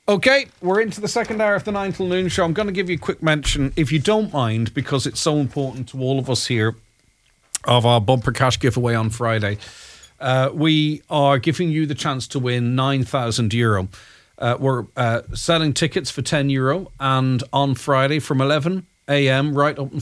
Okay, we're into the second hour of the 9 till noon show. I'm going to give you a quick mention, if you don't mind, because it's so important to all of us here, of our bumper cash giveaway on Friday. We are giving you the chance to win €9,000. We're selling tickets for €10, and on Friday from 11 a.m. right up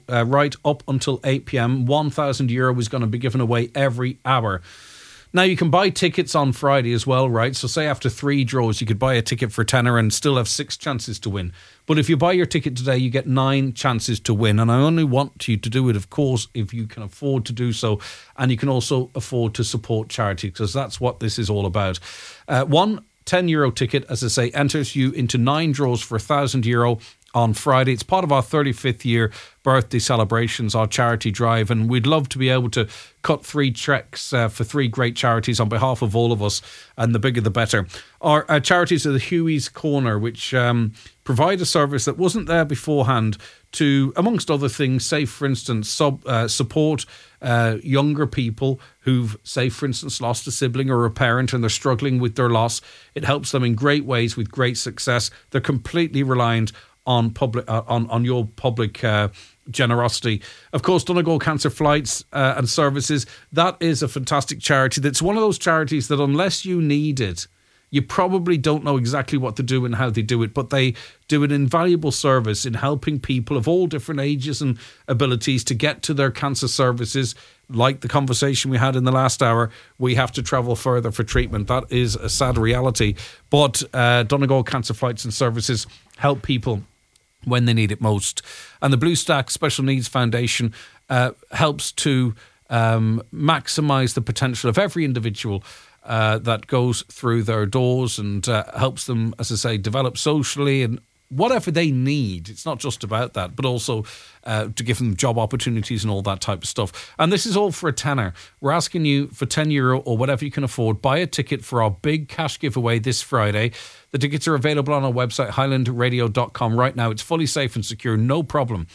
until 8 p.m, €1,000 is going to be given away every hour. Now, you can buy tickets on Friday as well, right? So say after 3 draws, you could buy a ticket for tenner and still have 6 chances to win. But if you buy your ticket today, you get 9 chances to win. And I only want you to do it, of course, if you can afford to do so. And you can also afford to support charity, because that's what this is all about. One €10 ticket, as I say, enters you into 9 draws for €1,000 on Friday. It's part of our 35th year birthday celebrations, our charity drive, and we'd love to be able to cut 3 checks for 3 great charities on behalf of all of us, and the bigger the better. Our charities are the Huey's Corner, which provide a service that wasn't there beforehand to, amongst other things, say, for instance, support younger people who've, say, for instance, lost a sibling or a parent and they're struggling with their loss. It helps them in great ways with great success. They're completely reliant on public on your public generosity. Of course, Donegal Cancer Flights and Services, that is a fantastic charity. That's one of those charities that unless you need it, you probably don't know exactly what to do and how they do it, but they do an invaluable service in helping people of all different ages and abilities to get to their cancer services. Like the conversation we had in the last hour, we have to travel further for treatment. That is a sad reality. But Donegal Cancer Flights and Services help people when they need it most. And the Blue Stack Special Needs Foundation helps to maximise the potential of every individual that goes through their doors, and helps them, as I say, develop socially and whatever they need. It's not just about that, but also to give them job opportunities and all that type of stuff. And this is all for a tenner. We're asking you for €10 or whatever you can afford, buy a ticket for our big cash giveaway this Friday. The tickets are available on our website, highlandradio.com right now. It's fully safe and secure, no problem.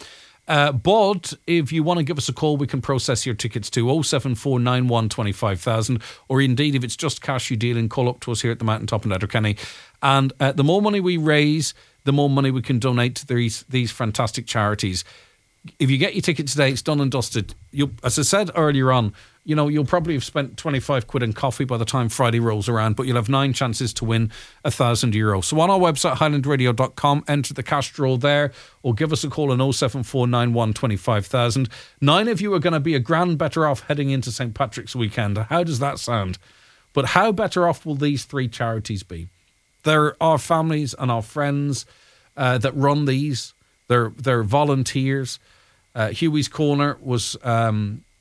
But if you want to give us a call, we can process your tickets to 07491 25000, or indeed if it's just cash you deal in, call up to us here at the Mountaintop in Letterkenny. And the more money we raise, the more money we can donate to these fantastic charities. If you get your ticket today, it's done and dusted. As I said earlier on, you'll probably have spent 25 quid in coffee by the time Friday rolls around, but you'll have 9 chances to win €1,000. So on our website, highlandradio.com, enter the cash draw there, or give us a call on 07491 25000. 9 of you are going to be a grand better off heading into St. Patrick's weekend. How does that sound? But how better off will these 3 charities be? There are families and our friends that run these. They're volunteers. Huey's Corner was a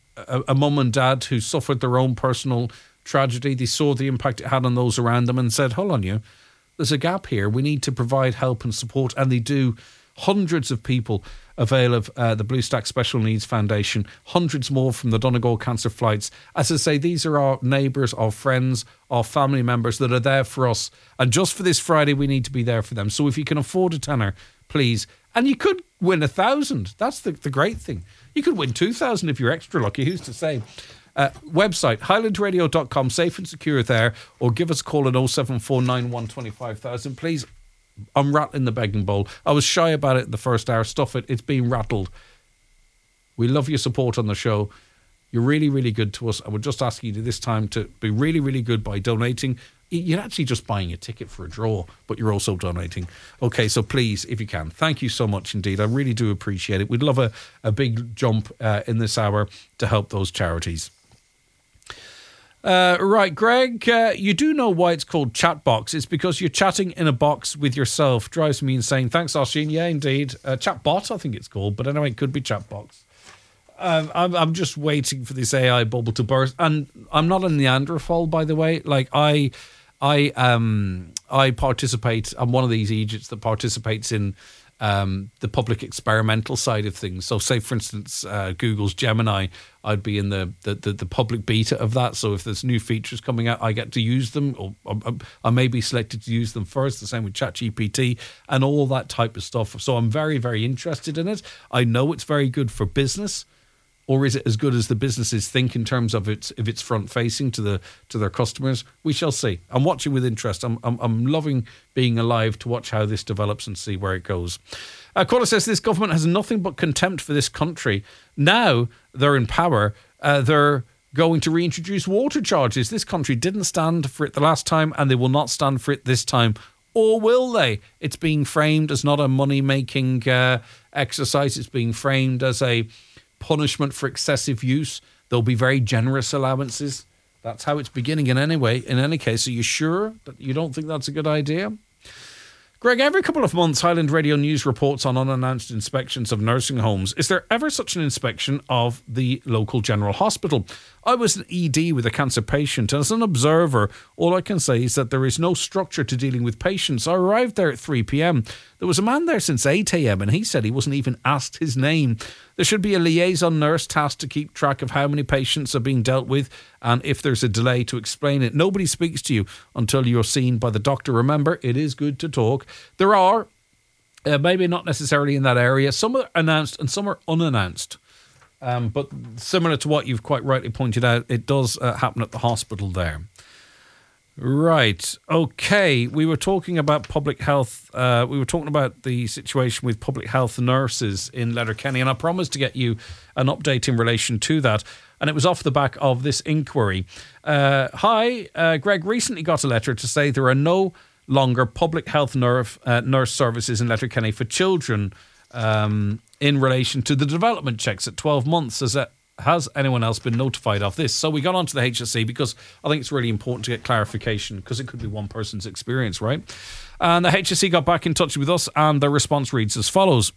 mum and dad who suffered their own personal tragedy. They saw the impact it had on those around them and said, hold on, there's a gap here. We need to provide help and support. And they do. Hundreds of people avail of the Blue Stack Special Needs Foundation. Hundreds more from the Donegal Cancer Flights. As I say, these are our neighbours, our friends, our family members that are there for us. And just for this Friday, we need to be there for them. So if you can afford a tenner, please. And you could win 1,000. That's the great thing. You could win 2,000 if you're extra lucky. Who's to say? Website, highlandradio.com, safe and secure there, or give us a call at 07491 25000. Please, I'm rattling the begging bowl. I was shy about it in the first hour. Stuff it. It's being rattled. We love your support on the show. You're really, really good to us. I would just ask you this time to be really, really good by donating. You're actually just buying a ticket for a draw, but you're also donating. Okay, so please, if you can, thank you so much indeed. I really do appreciate it. We'd love a big jump in this hour to help those charities. Right, Greg, you do know why it's called Chatbox. It's because you're chatting in a box with yourself. Drives me insane. Thanks, Oshin. Yeah, indeed. Chatbot, I think it's called. But anyway, it could be Chatbox. I'm just waiting for this AI bubble to burst. And I'm not a Neanderthal, by the way. Like, I participate. I'm one of these idiots that participates in the public experimental side of things. So say, for instance, Google's Gemini, I'd be in the public beta of that. So if there's new features coming out, I get to use them, or I may be selected to use them first. The same with ChatGPT and all that type of stuff. So I'm very, very interested in it. I know it's very good for business. or is it as good as the businesses think in terms of its front facing to their customers? We shall see. I'm watching with interest. I'm loving being alive to watch how this develops and see where it goes. Caller says this government has nothing but contempt for this country. Now they're in power, they're going to reintroduce water charges. This country didn't stand for it the last time, and they will not stand for it this time. Or will they? It's being framed as not a money-making exercise. It's being framed as a punishment for excessive use. There'll be very generous allowances. That's how it's beginning in any case. Are you sure that you don't think that's a good idea? Greg, every couple of months, Highland Radio News reports on unannounced inspections of nursing homes. Is there ever such an inspection of the local general hospital? I was an ED with a cancer patient, and as an observer, all I can say is that there is no structure to dealing with patients. I arrived there at 3 p.m. There was a man there since 8 a.m, and he said he wasn't even asked his name. There should be a liaison nurse tasked to keep track of how many patients are being dealt with, and if there's a delay, to explain it. Nobody speaks to you until you're seen by the doctor. Remember, it is good to talk. There are, maybe not necessarily in that area, some are announced and some are unannounced. But similar to what you've quite rightly pointed out, it does happen at the hospital there. Right. Okay. We were talking about public health. We were talking about the situation with public health nurses in Letterkenny, and I promised to get you an update in relation to that. And it was off the back of this inquiry. Hi, Greg recently got a letter to say there are no longer public health nurse services in Letterkenny for children in relation to the development checks at 12 months. Has anyone else been notified of this? So we got onto the HSE because I think it's really important to get clarification, because it could be one person's experience, right? And the HSE got back in touch with us, and their response reads as follows.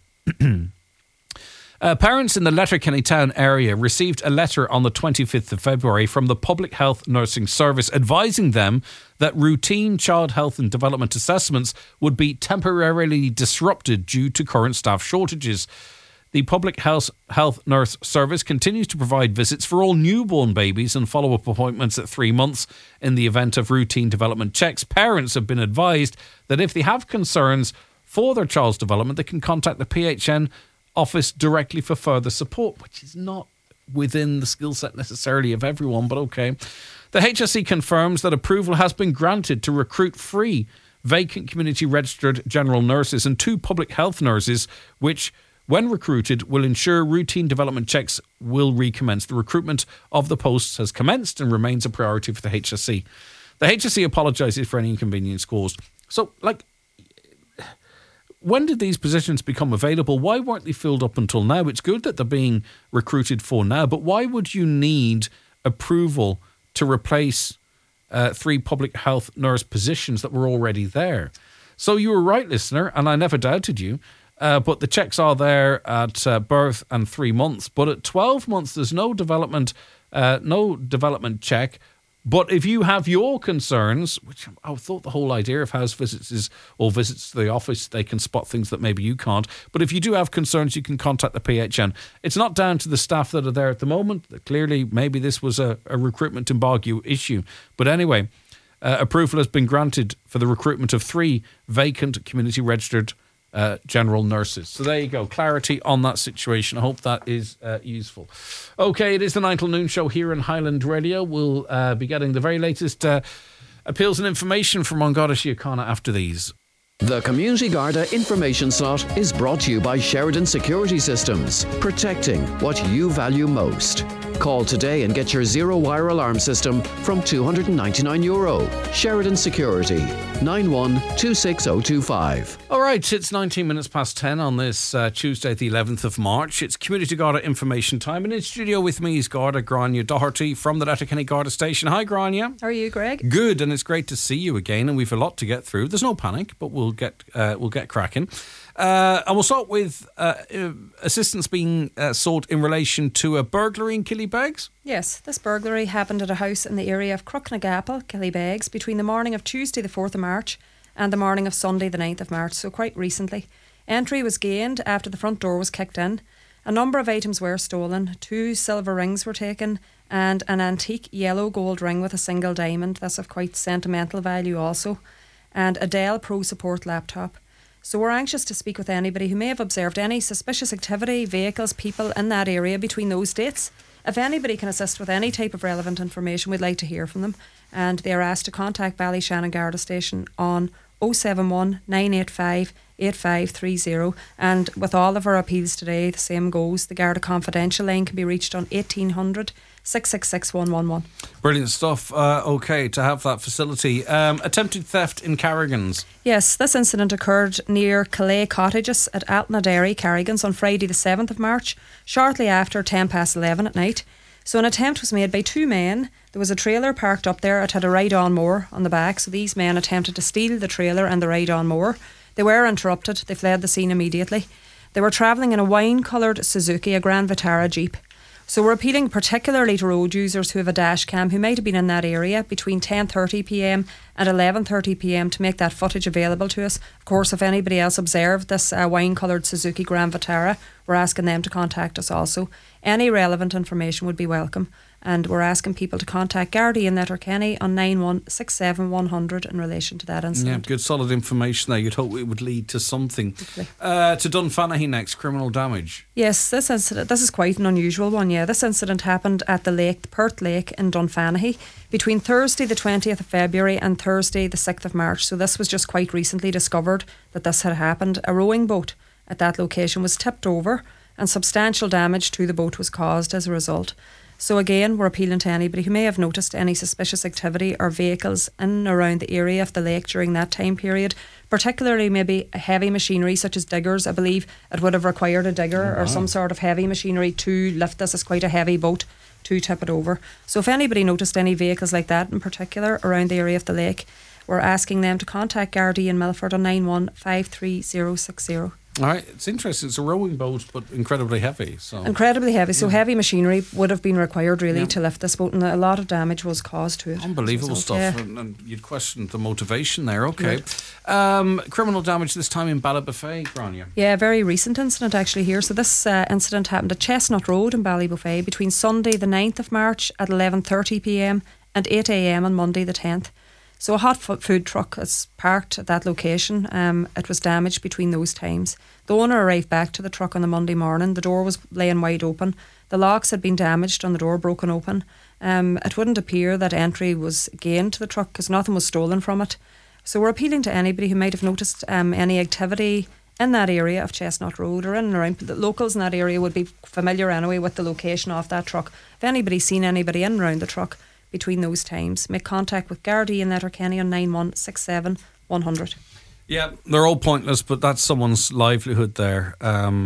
Parents in the Letterkenny town area received a letter on the 25th of February from the Public Health Nursing Service advising them that routine child health and development assessments would be temporarily disrupted due to current staff shortages. The Public Health Nurse Service continues to provide visits for all newborn babies and follow-up appointments at 3 months in the event of routine development checks. Parents have been advised that if they have concerns for their child's development, they can contact the PHN office directly for further support, which is not within the skill set necessarily of everyone, but okay. The HSE confirms that approval has been granted to recruit 3 vacant community registered general nurses and 2 public health nurses, which, when recruited, will ensure routine development checks will recommence. The recruitment of the posts has commenced and remains a priority for the HSE. The HSE apologises for any inconvenience caused. So, when did these positions become available? Why weren't they filled up until now? It's good that they're being recruited for now, but why would you need approval to replace 3 public health nurse positions that were already there? So you were right, listener, and I never doubted you. But the checks are there at birth and 3 months. But at 12 months, there's no development check. But if you have your concerns, which I thought the whole idea of house visits is, or visits to the office, they can spot things that maybe you can't. But if you do have concerns, you can contact the PHN. It's not down to the staff that are there at the moment. Clearly, maybe this was a recruitment embargo issue. But anyway, approval has been granted for the recruitment of 3 vacant community registered general nurses. So there you go. Clarity on that situation. I hope that is useful. Okay, it is the 9 till noon show here in Highland Radio. We'll be getting the very latest appeals and information from An Garda Síochána after these. The Community Garda information slot is brought to you by Sheridan Security Systems, protecting what you value most. Call today and get your zero-wire alarm system from €299. Sheridan Security, 91260025. All right, it's 19 minutes past 10 on this Tuesday, the 11th of March. It's Community Garda information time, and in studio with me is Garda Grania Doherty from the Letterkenny Garda Station. Hi, Grania. How are you, Greg? Good, and it's great to see you again, and we've a lot to get through. There's no panic, but we'll get cracking. And we'll start with assistance being sought in relation to a burglary in Killybegs. Yes, this burglary happened at a house in the area of Crooknagapple, Killybegs, between the morning of Tuesday the 4th of March and the morning of Sunday the 9th of March, so quite recently. Entry was gained after the front door was kicked in. A number of items were stolen. 2 silver rings were taken and an antique yellow gold ring with a single diamond. That's of quite sentimental value also. And a Dell Pro Support laptop. So we're anxious to speak with anybody who may have observed any suspicious activity, vehicles, people in that area between those dates. If anybody can assist with any type of relevant information, we'd like to hear from them. And they are asked to contact Ballyshannon Garda Station on 071 985 8530. And with all of our appeals today, the same goes. The Garda Confidential line can be reached on 1800 666 111. Brilliant stuff. Okay, to have that facility. Attempted theft in Carrigan's. Yes, this incident occurred near Calais Cottages at Altnaderry, Carrigan's, on Friday the 7th of March, shortly after 11:10 at night. So an attempt was made by two men. There was a trailer parked up there. It had a ride-on mower on the back. So these men attempted to steal the trailer and the ride-on mower. They were interrupted. They fled the scene immediately. They were travelling in a wine-coloured Suzuki, a Grand Vitara Jeep. So we're appealing particularly to road users who have a dash cam who might have been in that area between 10:30pm and 11:30pm to make that footage available to us. Of course, if anybody else observed this wine-coloured Suzuki Grand Vitara, we're asking them to contact us also. Any relevant information would be welcome. And we're asking people to contact Gardaí in Letterkenny on 9167 100 in relation to that incident. Yeah, good solid information there. You'd hope it would lead to something. To Dunfanaghy next, criminal damage. Yes, this is quite an unusual one, yeah. This incident happened at the Perth Lake in Dunfanaghy between Thursday the 20th of February and Thursday the 6th of March. So this was just quite recently discovered that this had happened. A rowing boat at that location was tipped over and substantial damage to the boat was caused as a result. So again, we're appealing to anybody who may have noticed any suspicious activity or vehicles in and around the area of the lake during that time period, particularly maybe heavy machinery such as diggers. I believe it would have required a digger or some sort of heavy machinery to lift this. It's quite a heavy boat to tip it over. So if anybody noticed any vehicles like that in particular around the area of the lake, we're asking them to contact Gardaí in Milford on 91536060. All right, it's interesting. It's a rowing boat, but incredibly heavy. Incredibly heavy. So heavy machinery would have been required really to lift this boat, and a lot of damage was caused to it. Unbelievable stuff. Yeah. And you'd question the motivation there. Okay. Criminal damage this time in Ballybofey, Grania. Yeah, a very recent incident actually here. So this incident happened at Chestnut Road in Ballybofey between Sunday the 9th of March at 11:30pm and 8am on Monday the 10th. So a hot food truck is parked at that location. It was damaged between those times. The owner arrived back to the truck on the Monday morning. The door was laying wide open. The locks had been damaged and the door broken open. It wouldn't appear that entry was gained to the truck because nothing was stolen from it. So we're appealing to anybody who might have noticed any activity in that area of Chestnut Road or in and around. The locals in that area would be familiar anyway with the location of that truck. If anybody's seen anybody in and around the truck between those times, make contact with Gardaí in Letterkenny on 9167 100. Yeah, they're all pointless, but that's someone's livelihood there.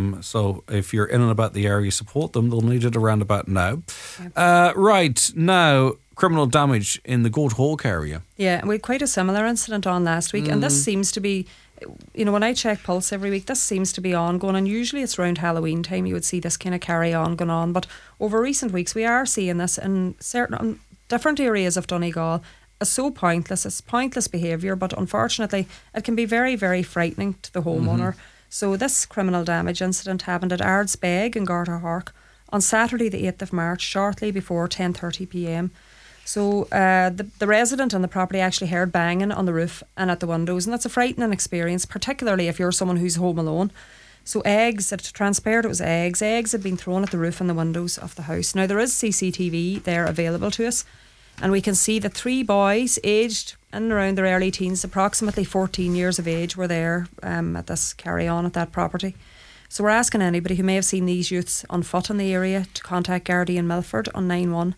So if you're in and about the area, support them. They'll need it around about now. Yep. Right, now, criminal damage in the Goat Hawk area. Yeah, we had quite a similar incident on last week, and this seems to be, when I check Pulse every week, this seems to be ongoing, and usually it's around Halloween time you would see this kind of carry on going on, but over recent weeks we are seeing this in certain different areas of Donegal. It's so pointless. It's pointless behaviour, but unfortunately it can be very, very frightening to the homeowner. So this criminal damage incident happened at Ardsbeg in Garterhark on Saturday the 8th of March, shortly before 10:30pm. So the resident on the property actually heard banging on the roof and at the windows, and that's a frightening experience, particularly if you're someone who's home alone. So eggs, it transpired it was eggs. Eggs had been thrown at the roof and the windows of the house. Now there is CCTV there available to us, and we can see that 3 boys aged in and around their early teens, approximately 14 years of age, were there at this carry-on at that property. So we're asking anybody who may have seen these youths on foot in the area to contact Gardaí in Milford on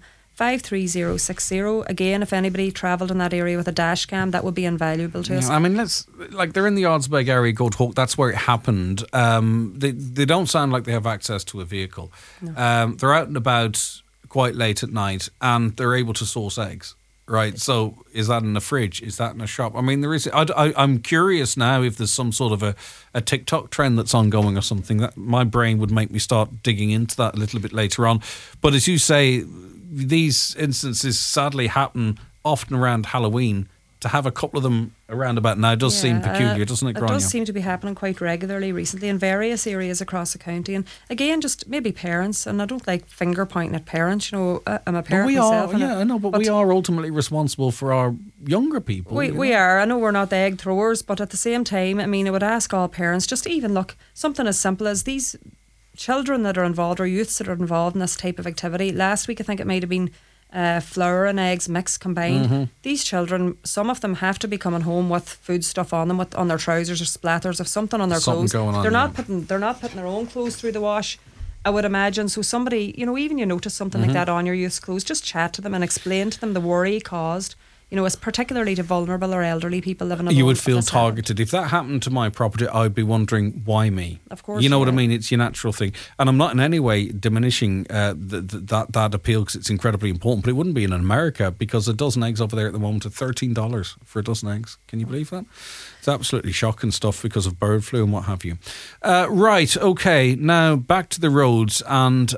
91536060. Again, if anybody travelled in that area with a dash cam, that would be invaluable to us. I mean, they're in the Ardsbeg area, Goat Hawk, that's where it happened. They don't sound like they have access to a vehicle. No. They're out and about quite late at night, and they're able to source eggs. Right, so is that in a fridge? Is that in a shop? I mean, there is. I'm curious now if there's some sort of a TikTok trend that's ongoing or something. That my brain would make me start digging into that a little bit later on. But as you say, these instances sadly happen often around Halloween to have a couple of them around about now does seem peculiar, doesn't it, Grania? It does seem to be happening quite regularly recently in various areas across the county. And again, just maybe parents, and I don't like finger pointing at parents, I'm a parent myself. But we are ultimately responsible for our younger people. We are. I know we're not the egg throwers, but at the same time, I mean, I would ask all parents just to even look, something as simple as these children that are involved or youths that are involved in this type of activity. Last week, I think it might have been flour and eggs mixed combined. These children, some of them have to be coming home with food stuff on them, on their trousers or splatters of something on their clothes. They're not putting their own clothes through the wash, I would imagine. So somebody, even you notice something like that on your youth's clothes, just chat to them and explain to them the worry caused. It's particularly to vulnerable or elderly people living alone. You would feel targeted. If that happened to my property, I'd be wondering, why me? Of course. You know what I mean? It's your natural thing. And I'm not in any way diminishing that appeal, because it's incredibly important, but it wouldn't be in America, because a dozen eggs over there at the moment are $13 for a dozen eggs. Can you believe that? It's absolutely shocking stuff because of bird flu and what have you. Right, okay, now back to the roads and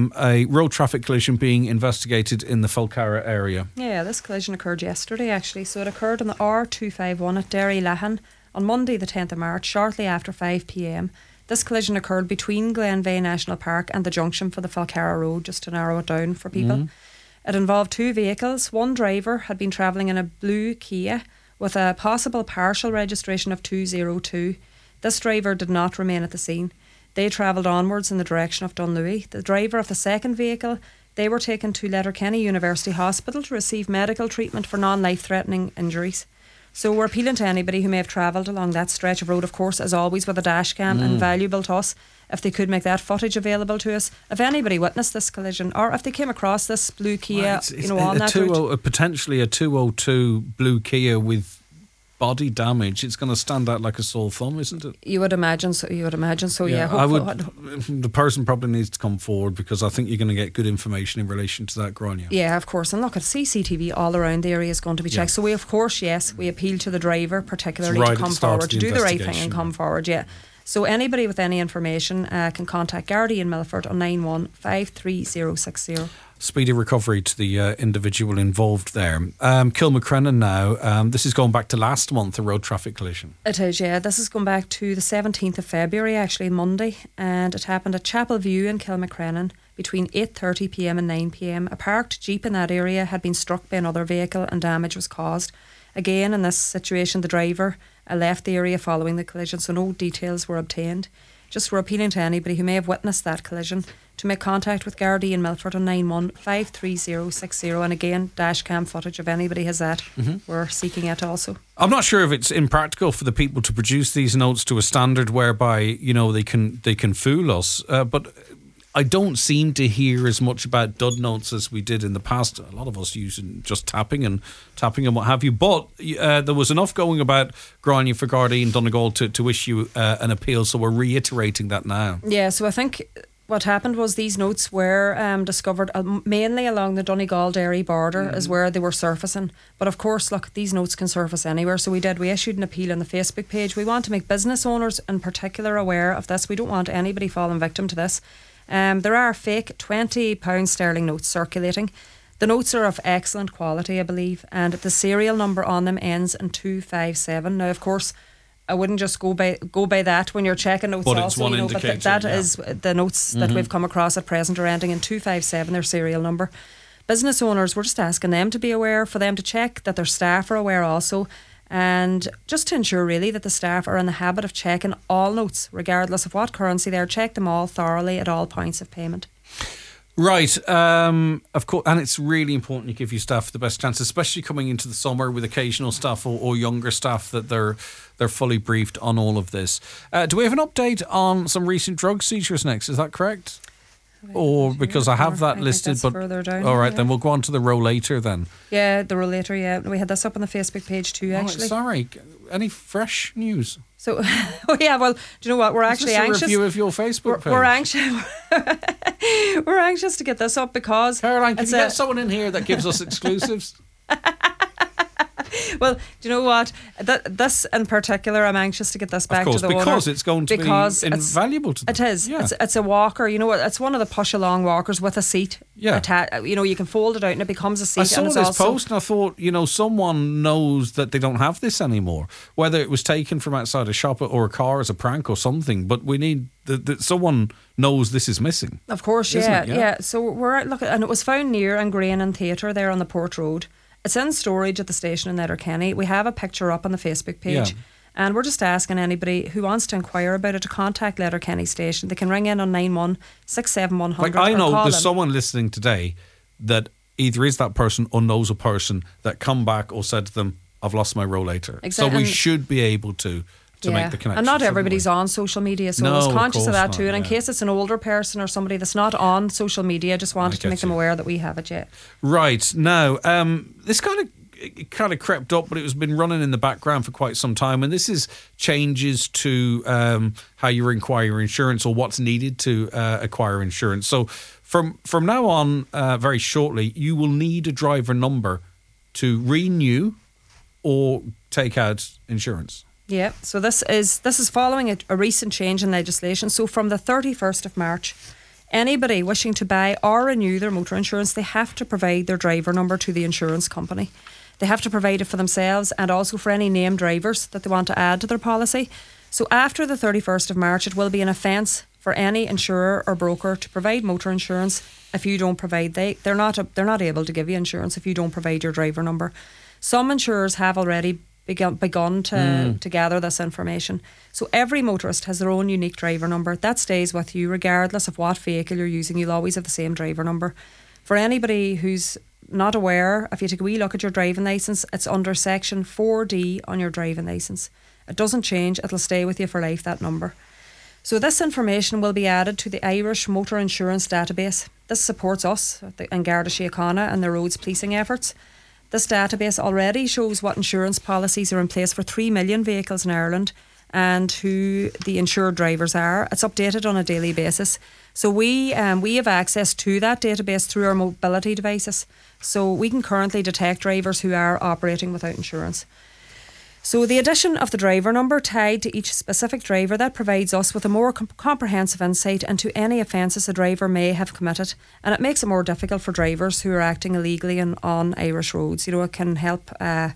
a road traffic collision being investigated in the Falcarra area. Yeah, this collision occurred yesterday actually. So it occurred on the R251 at Derry Lahan on Monday the 10th of March, shortly after 5 p.m. This collision occurred between Glenveigh National Park and the junction for the Falcarra Road, just to narrow it down for people. It involved two vehicles. One driver had been travelling in a blue Kia with a possible partial registration of 202. This driver did not remain at the scene. They travelled onwards in the direction of Dunlewy. The driver of the second vehicle, they were taken to Letterkenny University Hospital to receive medical treatment for non-life-threatening injuries. So we're appealing to anybody who may have travelled along that stretch of road, of course, as always with a dash cam, invaluable to us, if they could make that footage available to us. If anybody witnessed this collision, or if they came across this blue Kia, on that route. Potentially a 202 blue Kia with body damage, it's going to stand out like a sore thumb, isn't it? You would imagine so. Yeah. The person probably needs to come forward, because I think you're going to get good information in relation to that, Grania. Yeah, of course. And look, at CCTV all around the area is going to be checked. So we, of course, we appeal to the driver particularly to come forward, to do the right thing and come forward. Yeah. So anybody with any information can contact Gardaí in Milford on 9153060. Speedy recovery to the individual involved there. Kilmacrennan now. This is going back to last month, a road traffic collision. It is, yeah. This is going back to the 17th of February, actually, Monday. And it happened at Chapel View in Kilmacrennan between 8:30 p.m. and 9 p.m. A parked Jeep in that area had been struck by another vehicle and damage was caused. Again, in this situation, the driver left the area following the collision, so no details were obtained. Just we're appealing to anybody who may have witnessed that collision to make contact with Gardaí in Milford on 9153060. And again, dash cam footage, if anybody has that, we're seeking it also. I'm not sure if it's impractical for the people to produce these notes to a standard whereby they can fool us, but I don't seem to hear as much about dud notes as we did in the past. A lot of us using just tapping and what have you. But there was enough going about Grania for Gardaí and Donegal to issue an appeal, so we're reiterating that now. Yeah, so I think what happened was these notes were discovered mainly along the Donegal-Derry border is where they were surfacing. But of course, look, these notes can surface anywhere. So we issued an appeal on the Facebook page. We want to make business owners in particular aware of this. We don't want anybody falling victim to this. There are fake £20 sterling notes circulating. The notes are of excellent quality, I believe, and the serial number on them ends in 257. Now, of course, I wouldn't just go by that when you're checking notes. But it's one indicator. But that is the notes that we've come across at present are ending in 257, their serial number. Business owners, we're just asking them to be aware, for them to check that their staff are aware also, and just to ensure really that the staff are in the habit of checking all notes, regardless of what currency they're. Check them all thoroughly at all points of payment. Right, of course, and it's really important you give your staff the best chance, especially coming into the summer with occasional staff or younger staff, that they're fully briefed on all of this. Do we have an update on some recent drug seizures next? Is that correct? Or because I have that listed, but further down. All right, then we'll go on to the row later then. Yeah, the row later. Yeah, we had this up on the Facebook page too. Actually, sorry. Any fresh news? So, yeah. Well, do you know what? We're actually anxious. A review of your Facebook page. We're anxious. We're anxious to get this up because Caroline, can you get someone in here that gives us exclusives? Well, do you know what? This in particular, I'm anxious to get this back to the owner. Because it's going to be invaluable to them. It is. Yeah. It's a walker. You know what? It's one of the push-along walkers with a seat. Yeah. You can fold it out and it becomes a seat. I saw this post and I thought, someone knows that they don't have this anymore. Whether it was taken from outside a shop or a car as a prank or something, but we need that someone knows this is missing. Of course, yeah. So we're out looking, and it was found near Ingrain and Theatre there on the Port Road. It's in storage at the station in Letterkenny. We have a picture up on the Facebook page. Yeah. And we're just asking anybody who wants to inquire about it to contact Letterkenny Station. They can ring in on 91 67100. Like, I know there's someone listening today that either is that person or knows a person that come back or said to them, I've lost my rollator. Exactly. So we should be able to make the connection. And not everybody's on social media, so I was conscious of that too. And in case it's an older person or somebody that's not on social media, just wanted to make them aware that we have it yet. Right. Now, this kind of crept up, but it has been running in the background for quite some time. And this is changes to how you acquire insurance or what's needed to acquire insurance. So from now on, very shortly, you will need a driver number to renew or take out insurance. Yeah, so this is following a recent change in legislation. So from the 31st of March, anybody wishing to buy or renew their motor insurance, they have to provide their driver number to the insurance company. They have to provide it for themselves and also for any named drivers that they want to add to their policy. So after the 31st of March, it will be an offence for any insurer or broker to provide motor insurance if you don't provide. They're not able to give you insurance if you don't provide your driver number. Some insurers have already begun to gather this information. So every motorist has their own unique driver number. That stays with you regardless of what vehicle you're using. You'll always have the same driver number. For anybody who's not aware, if you take a wee look at your driving licence, it's under section 4D on your driving licence. It doesn't change. It'll stay with you for life, that number. So this information will be added to the Irish Motor Insurance Database. This supports us in Garda Síochána and the roads policing efforts. This database already shows what insurance policies are in place for 3 million vehicles in Ireland and who the insured drivers are. It's updated on a daily basis. So we have access to that database through our mobility devices. So we can currently detect drivers who are operating without insurance. So the addition of the driver number tied to each specific driver, that provides us with a more comprehensive insight into any offences a driver may have committed, and it makes it more difficult for drivers who are acting illegally on Irish roads. It can help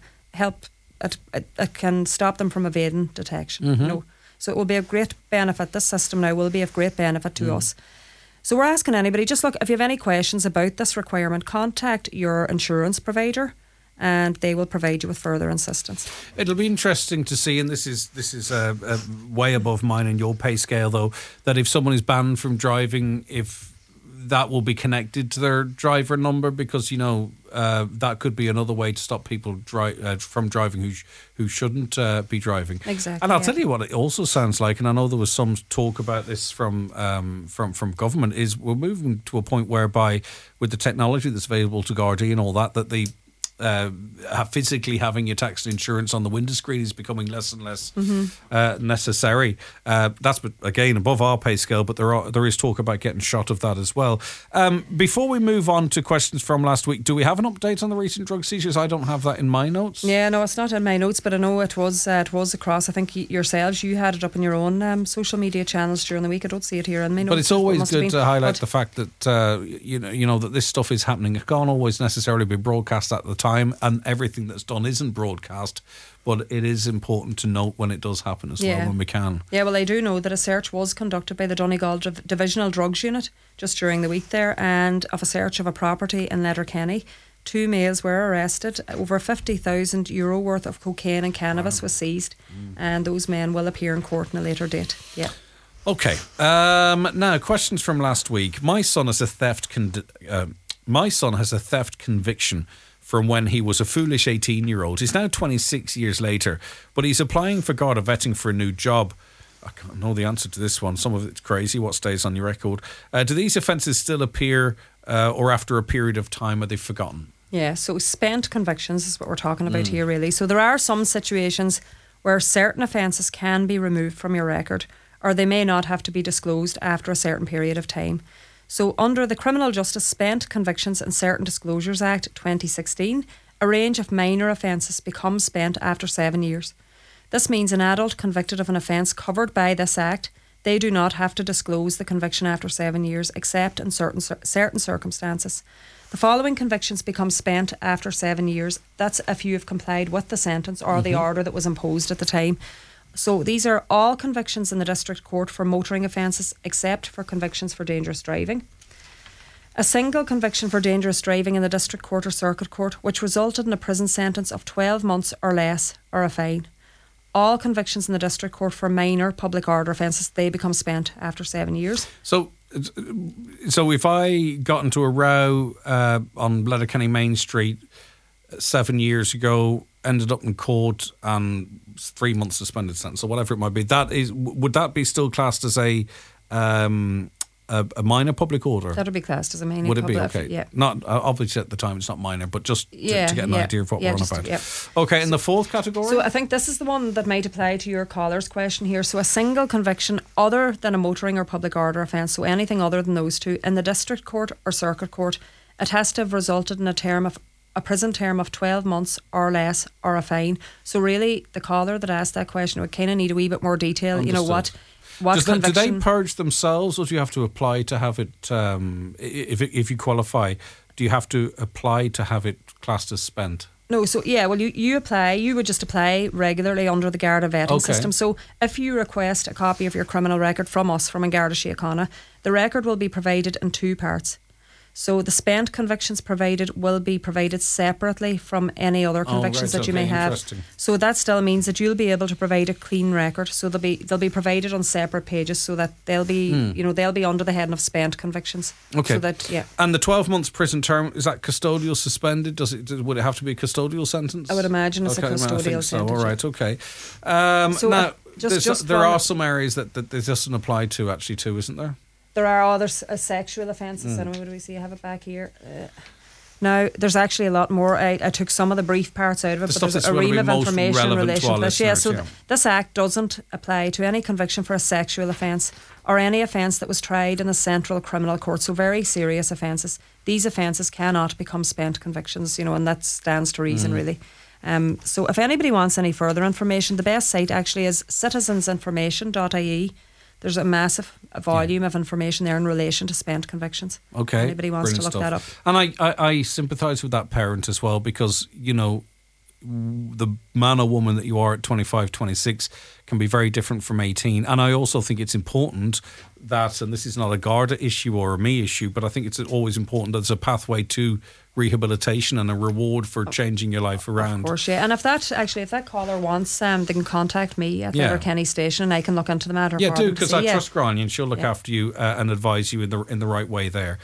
it can stop them from evading detection. So it will be of great benefit. This system now will be of great benefit to us. So we're asking anybody, just look, if you have any questions about this requirement, contact your insurance provider and they will provide you with further assistance. It'll be interesting to see, and this is way above mine and your pay scale, though, that if someone is banned from driving, if that will be connected to their driver number, because that could be another way to stop people from driving who shouldn't be driving. Exactly. And I'll tell you what it also sounds like, and I know there was some talk about this from government, is we're moving to a point whereby with the technology that's available to Gardaí and all that the physically having your tax and insurance on the window screen is becoming less and less necessary. That's again above our pay scale, but there is talk about getting shot of that as well. Before we move on to questions from last week, do we have an update on the recent drug seizures? I don't have that in my notes. Yeah, no, it's not in my notes, but I know it was across. I think yourselves, you had it up on your own social media channels during the week. I don't see it here in my notes. But it's always good to highlight the fact that that this stuff is happening. It can't always necessarily be broadcast at the time, and everything that's done isn't broadcast, but it is important to note when it does happen as well, when we can. Yeah, well, I do know that a search was conducted by the Donegal Divisional Drugs Unit just during the week there, and of a search of a property in Letterkenny. 2 males were arrested. Over €50,000 worth of cocaine and cannabis was seized, and those men will appear in court on a later date. Yeah. Okay. Now, questions from last week. My son has a theft conviction from when he was a foolish 18-year-old. He's now 26 years later, but he's applying for Garda vetting for a new job. I can't know the answer to this one. Some of it's crazy, what stays on your record. Do these offences still appear, or after a period of time, are they forgotten? Yeah, so spent convictions is what we're talking about here, really. So there are some situations where certain offences can be removed from your record, or they may not have to be disclosed after a certain period of time. So under the Criminal Justice Spent Convictions and Certain Disclosures Act 2016, A range of minor offences become spent after 7 years. This means an adult convicted of an offence covered by this Act, they do not have to disclose the conviction after 7 years, except in certain circumstances. The following convictions become spent after 7 years. That's if you have complied with the sentence or the order that was imposed at the time. So these are all convictions in the District Court for motoring offences, except for convictions for dangerous driving. A single conviction for dangerous driving in the District Court or Circuit Court, which resulted in a prison sentence of 12 months or less, or a fine. All convictions in the District Court for minor public order offences, they become spent after 7 years. So if I got into a row on Letterkenny Main Street 7 years ago, ended up in court and 3 months suspended sentence or whatever it might be, would that be still classed as a minor public order? That would be classed as a minor public order. Would it be? Okay. Yeah. Not obviously at the time it's not minor, but just to get an idea of what we're on about. Yeah. Okay, in the fourth category? So I think this is the one that might apply to your caller's question here. So a single conviction other than a motoring or public order offence, so anything other than those two, in the District Court or Circuit Court, it has to have resulted in a prison term of 12 months or less, or a fine. So really, the caller that asked that question would kind of need a wee bit more detail. Understood. You know what conviction? Do they purge themselves, or do you have to apply to have it? If you qualify, do you have to apply to have it classed as spent? No, so well, you apply. You would just apply regularly under the Garda vetting system. So if you request a copy of your criminal record from us, from Garda Síochána, the record will be provided in two parts. So the spent convictions provided will be provided separately from any other convictions that you may have. So that still means that you'll be able to provide a clean record. So they'll be provided on separate pages, so that they'll be they'll be under the heading of spent convictions. Okay. So that And the 12 months prison term, is that custodial suspended? Would it have to be a custodial sentence? I would imagine it's a custodial sentence. All right. Okay. So now there are some areas that this doesn't apply to actually too, isn't there? There are other sexual offences. Anyway, what do we see? I have it back here. Now, there's actually a lot more. I took some of the brief parts out of it, but there's a ream of information in relation to this. This Act doesn't apply to any conviction for a sexual offence or any offence that was tried in the Central Criminal Court. So very serious offences. These offences cannot become spent convictions, and that stands to reason, really. So if anybody wants any further information, the best site actually is citizensinformation.ie. There's a massive volume of information there in relation to spent convictions. Okay. Anybody wants to look that up. And I sympathise with that parent as well, because, the man or woman that you are at 25, 26 can be very different from 18. And I also think it's important that, and this is not a Garda issue or a me issue, but I think it's always important that there's a pathway to rehabilitation and a reward for changing your life around. Of course, yeah. And if that caller wants, they can contact me at Letterkenny Station, and I can look into the matter. Yeah, do, because I trust Grania, and she'll look after you and advise you in the right way there.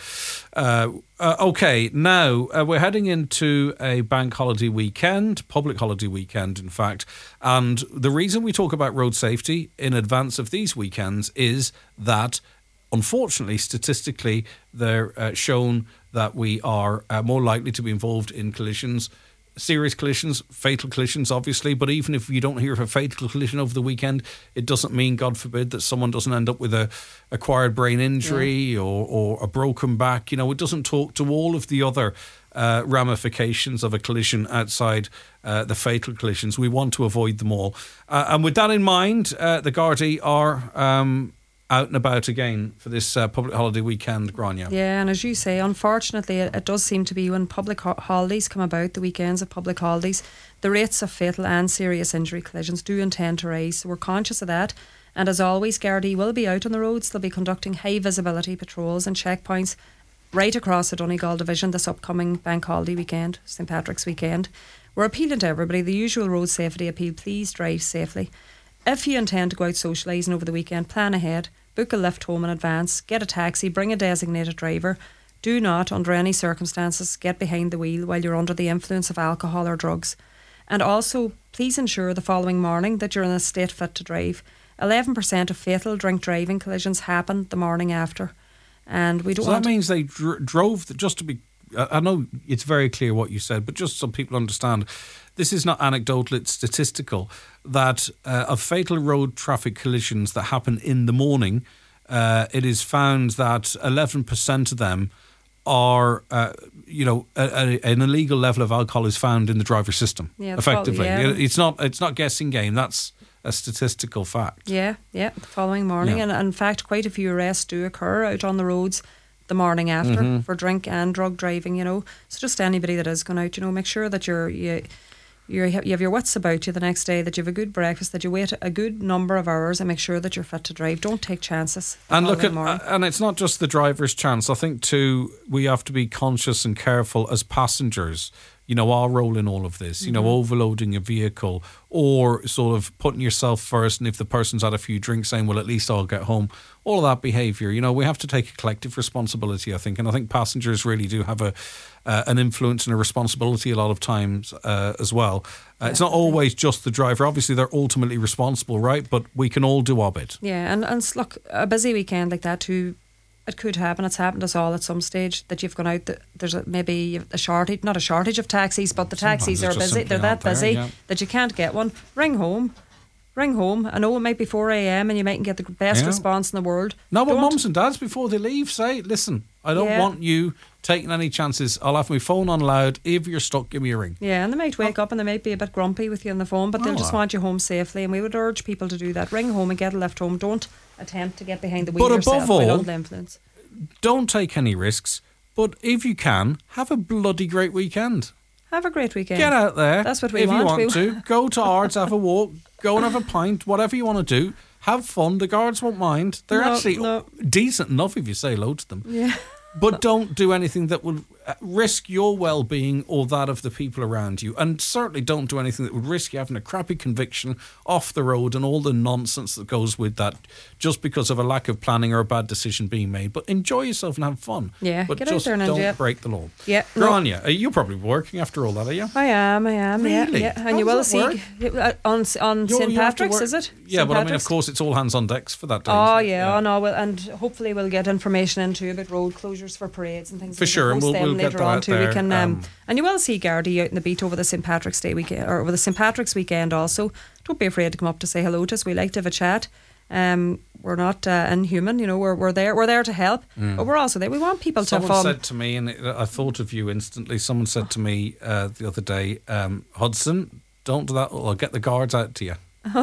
Okay, now we're heading into a bank holiday weekend, public holiday weekend, in fact. And the reason we talk about road safety in advance of these weekends is that, unfortunately, statistically, they're shown that we are more likely to be involved in collisions, serious collisions, fatal collisions, obviously. But even if you don't hear of a fatal collision over the weekend, it doesn't mean, God forbid, that someone doesn't end up with a acquired brain injury or a broken back. It doesn't talk to all of the other ramifications of a collision outside the fatal collisions. We want to avoid them all. And with that in mind, the Gardaí are out and about again for this public holiday weekend, Grania. Yeah, and as you say, unfortunately, it does seem to be when public holidays come about, the weekends of public holidays, the rates of fatal and serious injury collisions do intend to rise. So we're conscious of that. And as always, Gardaí will be out on the roads. They'll be conducting high visibility patrols and checkpoints right across the Donegal division this upcoming bank holiday weekend, St Patrick's weekend. We're appealing to everybody, the usual road safety appeal: please drive safely. If you intend to go out socialising over the weekend, plan ahead. Book a lift home in advance, get a taxi, bring a designated driver. Do not, under any circumstances, get behind the wheel while you're under the influence of alcohol or drugs. And also, please ensure the following morning that you're in a state fit to drive. 11% of fatal drink driving collisions happen the morning after. And we don't that means they drove, just to be, I know it's very clear what you said, but just so people understand, this is not anecdotal, it's statistical, that of fatal road traffic collisions that happen in the morning, it is found that 11% of them are, an illegal level of alcohol is found in the driver's system. Yeah, effectively, it's not guessing game. That's a statistical fact. Yeah, the following morning. Yeah. And in fact, quite a few arrests do occur out on the roads the morning after for drink and drug driving, So just anybody that is going out, make sure that you have your wits about you the next day, that you have a good breakfast, that you wait a good number of hours and make sure that you're fit to drive. Don't take chances. And and it's not just the driver's chance. I think too, we have to be conscious and careful as passengers, our role in all of this, overloading a vehicle or sort of putting yourself first. And if the person's had a few drinks, saying, well, at least I'll get home. All of that behaviour, we have to take a collective responsibility, I think. And I think passengers really do have an influence and a responsibility a lot of times as well. It's not always just the driver. Obviously, they're ultimately responsible, right? But we can all do our bit. Yeah, and look, a busy weekend like that too, it could happen. It's happened to us all at some stage that you've gone out. There's maybe a shortage, not a shortage of taxis, but the taxis are busy. They're that busy that you can't get one. Ring home. I know it might be 4 a.m. and you mightn't get the best response in the world. No, but mums and dads, before they leave, say, listen, I don't want you taking any chances. I'll have my phone on loud. If you're stuck, give me a ring. Yeah, and they might wake up and they might be a bit grumpy with you on the phone, but they'll just want you home safely. And we would urge people to do that. Ring home and get a lift home. Don't attempt to get behind the wheel yourself. But above all, don't take any risks. But if you can, have a bloody great weekend. Have a great weekend. Get out there. That's what we want. If you want to, go to Ards, have a walk, go and have a pint, whatever you want to do. Have fun. The guards won't mind. They're actually decent enough if you say hello to them. Yeah. But don't do anything that would risk your well-being or that of the people around you. And certainly don't do anything that would risk you having a crappy conviction off the road and all the nonsense that goes with that just because of a lack of planning or a bad decision being made. But enjoy yourself and have fun. Yeah, but get just out there and don't break the law. Yeah. Grania, you're probably working after all that, are you? I am. Really? Yeah. And you will see on St. Patrick's, is it? Yeah, but I mean, of course, it's all hands on decks for that day. Oh, yeah. Oh, no. And hopefully we'll get information into about road closures for parades and things. For sure, and we'll get that out there. We can, and you will see Gardaí out in the beat over the St. Patrick's Day weekend, or over the St. Patrick's weekend also. Don't be afraid to come up to say hello to us. We like to have a chat. We're not inhuman, we're there to help, but we're also there. We want people to have fun. Someone said to me, and I thought of you instantly, someone said to me the other day, Hudson, don't do that, I'll get the guards out to you.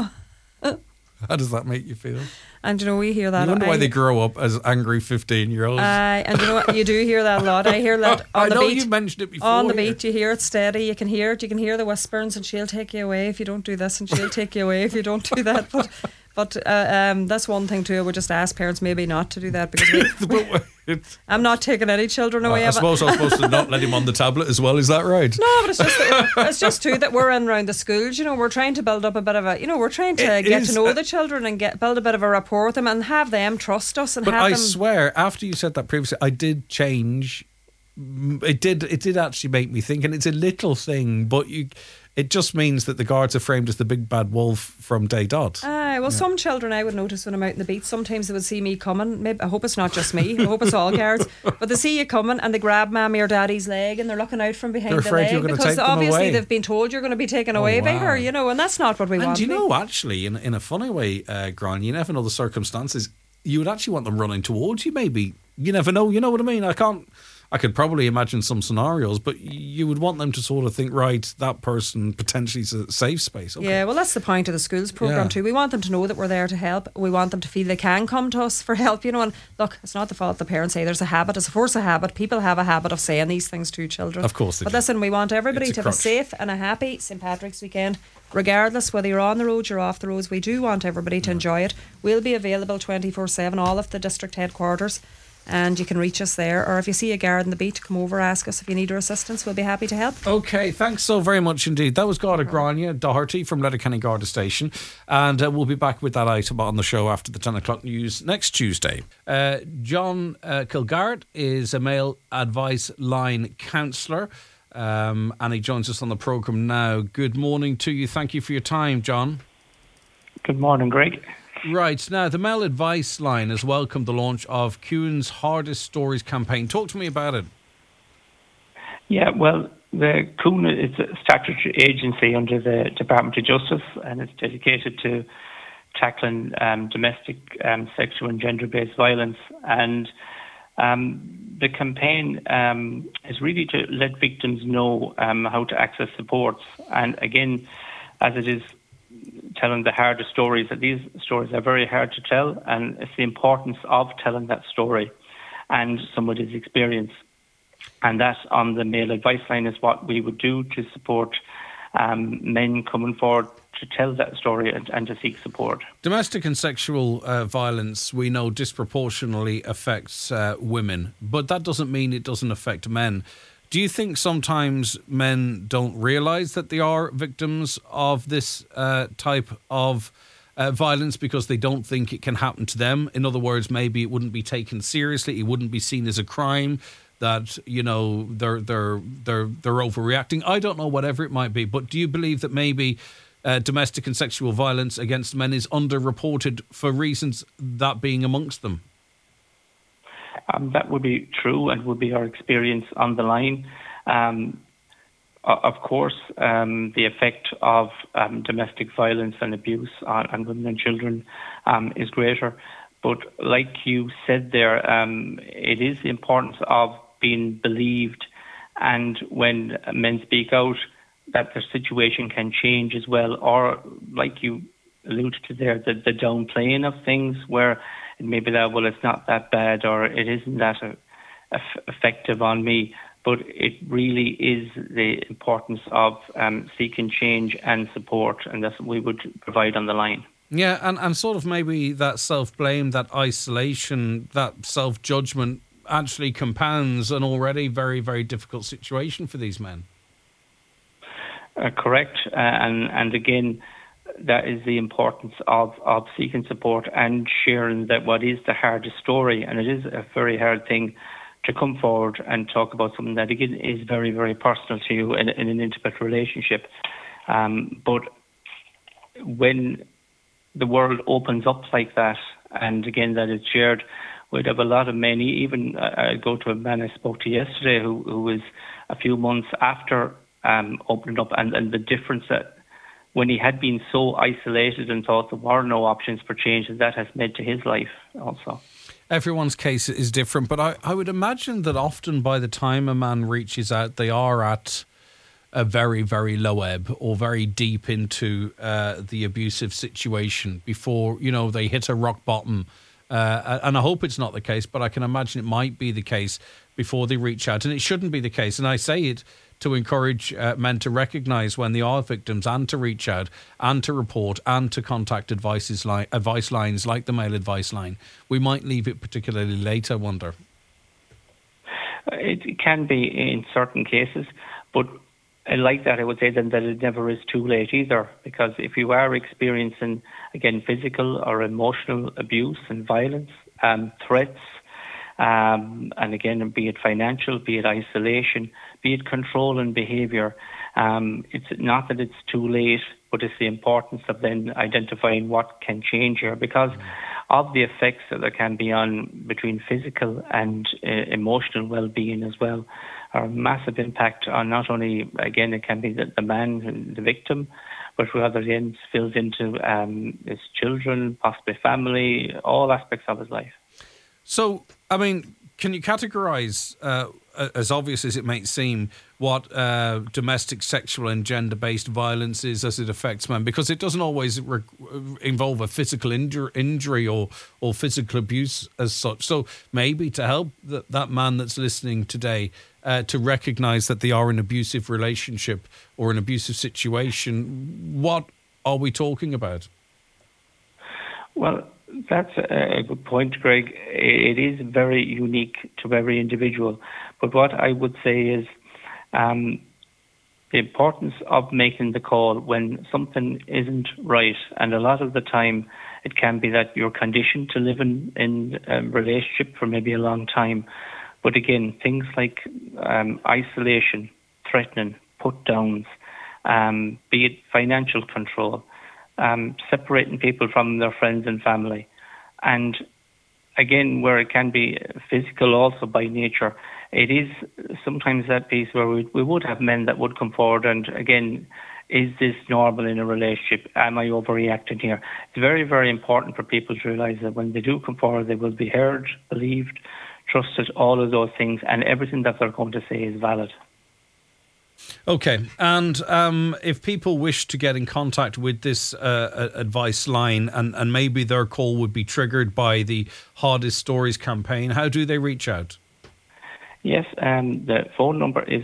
How does that make you feel? And we hear that. I wonder why they grow up as angry 15-year-olds. And you know what? You do hear that a lot. I hear that on the beat. I know you mentioned it before. On the beat, you hear it steady. You can hear it. You can hear the whisperings, and she'll take you away if you don't do this, and she'll take you away if you don't do that. But that's one thing too. I would just ask parents maybe not to do that because I'm not taking any children away. I suppose I'm supposed to not let him on the tablet as well. Is that right? No, but it's just too that we're in around the schools. We're trying to build up a bit of a. We're trying to get to know the children and build a bit of a rapport with them and have them trust us. And but have I them swear, after you said that previously, I did change. It did actually make me think, and it's a little thing, but it just means that the guards are framed as the big bad wolf from day dot. Some children I would notice when I'm out in the beat, sometimes they would see me coming. Maybe I hope it's not just me. I hope it's all guards. But they see you coming and they grab mammy or daddy's leg and they're looking out from behind the leg because obviously they've been told you're going to be taken away by her, and that's not what we want. And actually, in a funny way, Gran, you never know the circumstances. You would actually want them running towards you, maybe. You never know. You know what I mean? I could probably imagine some scenarios, but you would want them to sort of think, right, that person potentially is a safe space. Okay. Yeah, well, that's the point of the schools programme too. We want them to know that we're there to help. We want them to feel they can come to us for help, and look, it's not the fault the parents say. There's a habit, it's a force of habit. People have a habit of saying these things to children. Of course they do. But listen, we want everybody to have a safe and a happy St. Patrick's weekend. Regardless whether you're on the road, you're off the roads, we do want everybody to enjoy it. We'll be available 24/7, all of the district headquarters. And you can reach us there, or if you see a guard in the beat, come over, ask us if you need our assistance. We'll be happy to help. Okay, thanks so very much indeed. That was Garda Grania Doherty from Letterkenny Garda Station, and we'll be back with that item on the show after the 10 o'clock news next Tuesday. John Kilgart is a male advice line counsellor, and he joins us on the programme now. Good morning to you. Thank you for your time, John. Good morning, Greg. Right, now the Male Advice Line has welcomed the launch of Cuan's Hardest Stories campaign. Talk to me about it. Yeah, well, the Cuan is a statutory agency under the Department of Justice, and it's dedicated to tackling domestic, sexual and gender-based violence. And The campaign is really to let victims know how to access supports. And again, as it is telling the harder stories, that these stories are very hard to tell, and it's the importance of telling that story and somebody's experience. And that on the male advice line is what we would do to support men coming forward to tell that story and to seek support. Domestic and sexual violence, we know, disproportionately affects women, but that doesn't mean it doesn't affect men. Do you think sometimes men don't realise that they are victims of this type of violence because they don't think it can happen to them? In other words, maybe it wouldn't be taken seriously, it wouldn't be seen as a crime, that, you know, they're overreacting. I don't know, whatever it might be. But do you believe that maybe domestic and sexual violence against men is underreported for reasons, that being amongst them? That would be true and would be our experience on the line. Of course, the effect of domestic violence and abuse on women and children is greater. But like you said there, it is the importance of being believed, and when men speak out, that their situation can change as well. Or, like you alluded to there, the downplaying of things, where it may be that, well, it's not that bad, or it isn't that effective on me. But it really is the importance of seeking change and support, and that's what we would provide on the line. Yeah, and sort of maybe that self-blame, that isolation, that self-judgment actually compounds an already very, very difficult situation for these men. Correct. And again, that is the importance of seeking support and sharing that what is the hardest story. And it is a very hard thing to come forward and talk about something that, again, is very, very personal to you in an intimate relationship. But when the world opens up like that, and again, that is shared, we'd have a lot of men. Even I go to a man I spoke to yesterday who was a few months after opening up, and the difference that when he had been so isolated and thought there were no options for change, that has made to his life also. Everyone's case is different, but I would imagine that often by the time a man reaches out, they are at a very, very low ebb or very deep into the abusive situation before, you know, they hit a rock bottom. And I hope it's not the case, but I can imagine it might be the case before they reach out. And it shouldn't be the case. And I say it to encourage men to recognise when they are victims, and to reach out and to report and to contact advice lines like the male advice line. We might leave it particularly late, I wonder. It can be in certain cases, but like that, I would say then that it never is too late either, because if you are experiencing, again, physical or emotional abuse and violence, threats, and again, be it financial, be it isolation, be it control and behaviour, it's not that it's too late, but it's the importance of then identifying what can change here, because of the effects that there can be on between physical and emotional well-being as well, are a massive impact on not only, again, it can be the man, the victim, but for other ends spills into his children, possibly family, all aspects of his life. So, I mean, can you categorise, as obvious as it may seem, what domestic, sexual and gender-based violence is as it affects men? Because it doesn't always involve a physical injury or physical abuse as such. So maybe to help that man that's listening today to recognise that they are in an abusive relationship or an abusive situation, what are we talking about? Well, that's a good point, Greg. It is very unique to every individual. But what I would say is the importance of making the call when something isn't right. And a lot of the time, it can be that you're conditioned to live in a relationship for maybe a long time. But again, things like isolation, threatening, put-downs, be it financial control, separating people from their friends and family. And again, where it can be physical also by nature, it is sometimes that piece where we would have men that would come forward and, again, is this normal in a relationship? Am I overreacting here? It's very, very important for people to realise that when they do come forward, they will be heard, believed, trusted, all of those things, and everything that they're going to say is valid. Okay, and if people wish to get in contact with this advice line, and maybe their call would be triggered by the Hardest Stories campaign, how do they reach out? Yes, the phone number is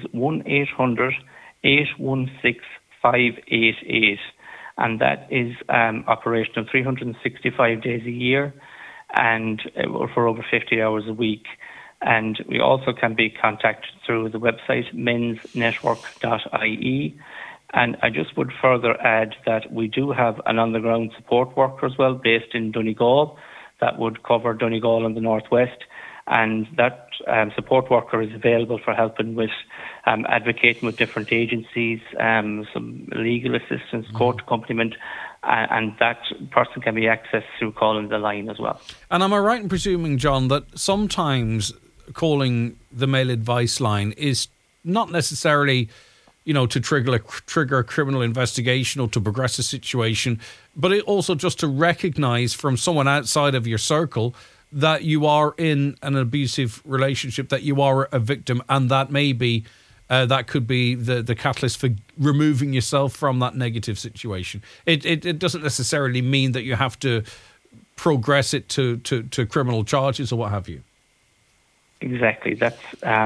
1-800-816-588, and that is operational 365 days a year and for over 50 hours a week. And we also can be contacted through the website mensnetwork.ie. And I just would further add that we do have an on-the-ground support worker as well based in Donegal that would cover Donegal and the northwest. And that support worker is available for helping with advocating with different agencies, some legal assistance, court accompaniment, and that person can be accessed through calling the line as well. And am I right in presuming, John, that sometimes calling the Mail Advice line is not necessarily, to trigger a criminal investigation or to progress a situation, but it also just to recognise from someone outside of your circle that you are in an abusive relationship, that you are a victim, and that maybe that could be the catalyst for removing yourself from that negative situation. It doesn't necessarily mean that you have to progress it to criminal charges or what have you. Exactly. That's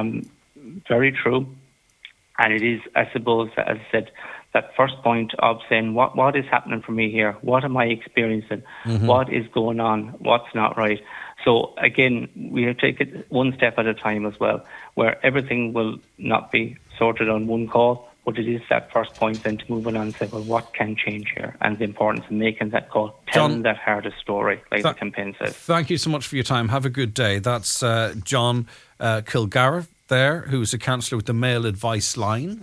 very true. And it is, I suppose, as I said, that first point of saying, what is happening for me here? What am I experiencing? Mm-hmm. What is going on? What's not right? So again, we have to take it one step at a time as well, where everything will not be sorted on one call, but it is that first point then to move on and say, well, what can change here? And the importance of making that call, telling that hardest story, like the campaign says. Thank you so much for your time. Have a good day. That's John Kilgarriff there, who's a counsellor with the Mail Advice line.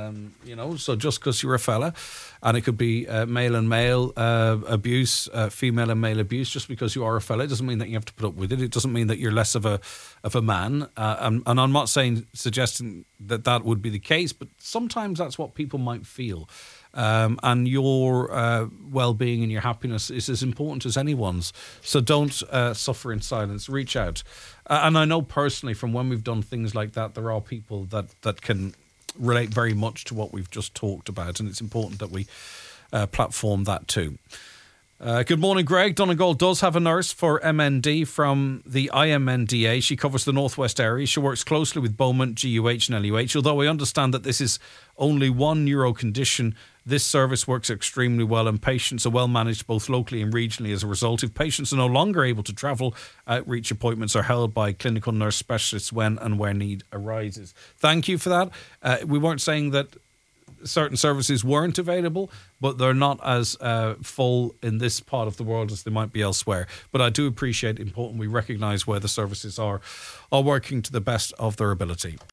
So just because you're a fella, and it could be male and male abuse, female and male abuse, just because you are a fella, it doesn't mean that you have to put up with it. It doesn't mean that you're less of a man. And I'm not suggesting that would be the case, but sometimes that's what people might feel. And your well-being and your happiness is as important as anyone's. So don't suffer in silence. Reach out. And I know personally from when we've done things like that, there are people that can relate very much to what we've just talked about. And it's important that we platform that too. Good morning, Greg. Donegal does have a nurse for MND from the IMNDA. She covers the northwest area. She works closely with Beaumont, GUH and LUH. Although I understand that this is only one neuro condition, this service works extremely well and patients are well managed both locally and regionally as a result. If patients are no longer able to travel, outreach appointments are held by clinical nurse specialists when and where need arises. Thank you for that. We weren't saying that certain services weren't available, but they're not as full in this part of the world as they might be elsewhere. But I do appreciate it important we recognise where the services are working to the best of their ability.